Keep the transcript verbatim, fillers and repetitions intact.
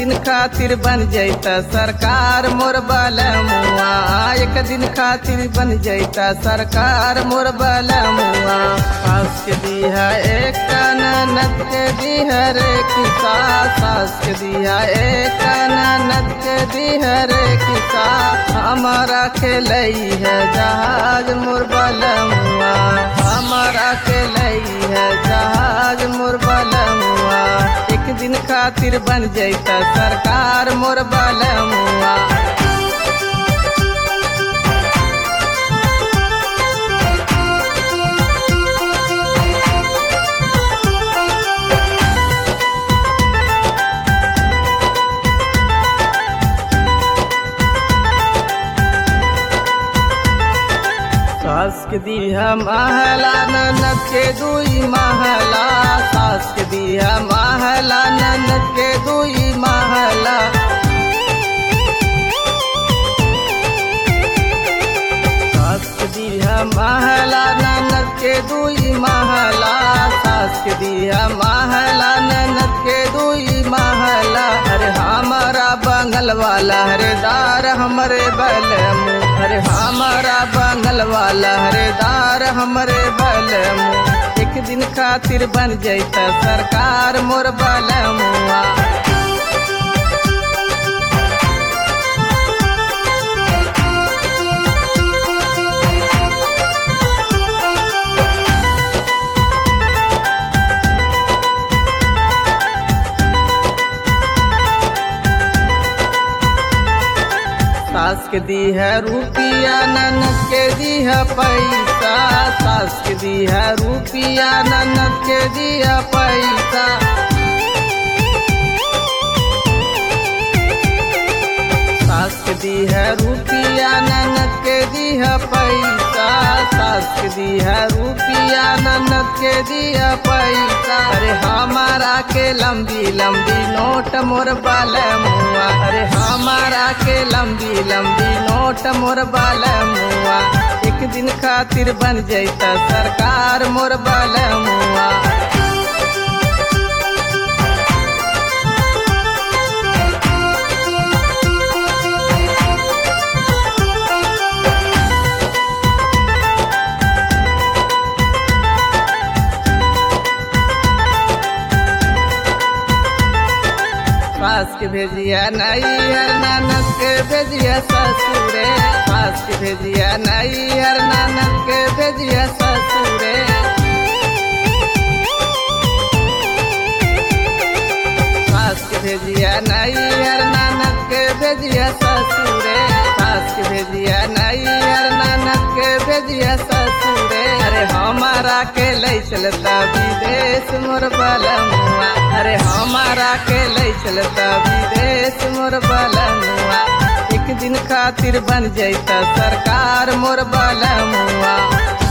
दिन खातिर बन जैता सरकार मोर बलमुआ, एक दिन खातिर बन जैता सरकार मोर बलमुआ। सास के दिया एक ननद के दिया रे किसा, सास के दिया एक ननद के दिया रे किसा, हमारा खेलई है जहाज मोर बलमुआ, हमारा खेलई है जहाज मोर बलमुआ। एक दिन खातिर बन जैता सरकार मोर बलमुआ। सास के दिया महला ननद के दुई महला, सास के दिया महला ननद के दुई महला। सास के दिया महला ननद के दुई महला, सास के दिया महला ननद के दुई महला। अरे हमारा बंगल वाला हरेदार हमरे बलमु, अरे हमारा बंगल वाला हरेदार हमरे बलमु। एक दिन खातिर बन जैता सरकार मोर बलमुआ। सास के दी है रुपिया ननद के दी है पैसा, सास के दी है रुपिया ननद के दी है पैसा। सास के दी है रुपिया ननद के दी है पैसा, सास के दी है रुपिया ननद के दी है पैसा। अरे हमारा के लंबी लंबी नोट मोर बलमुआ, अरे हमारा के लंबी लंबी नोट मोर बलमुआ। एक दिन खातिर बन जैता सरकार मोर बलमुआ। सास के भेजिया नैहर ननद के भेजिया ससुरे, सास के भेजिया नैहर ननद के भेजिया ससुरे। सास के भेजिया नैहर ननद के भेजिया ससुरे, सास के भेजिया नैहर ननद के भेजिया ससुरे। अरे हमारा के लई चलता विदेश मोर बलमुआ, अरे हमारा के लई चलता विदेश मोर बलमुआ। एक दिन खातिर बन जैता सरकार मोर बलमुआ।